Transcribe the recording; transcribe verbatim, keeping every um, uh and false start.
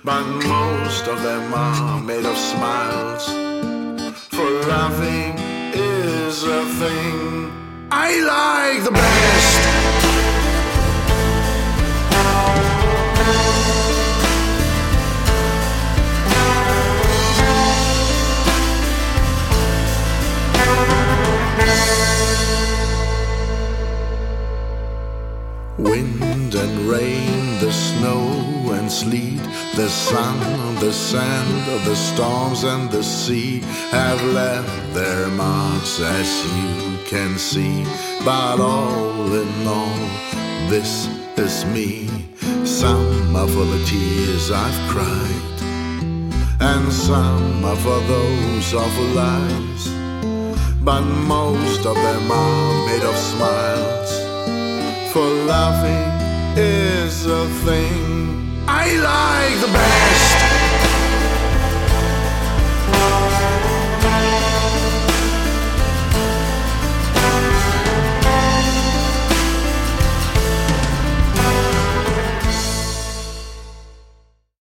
but most of them are made of smiles. For laughing is a thing I like the best. Wind and rain, the snow and sleet, the sun, the sand, the storms and the sea have left their marks, as you can see. But all in all, this is me. Some are for the tears I've cried, and some are for those awful lies. But most of them are made of smiles. For laughing is a thing I like the best.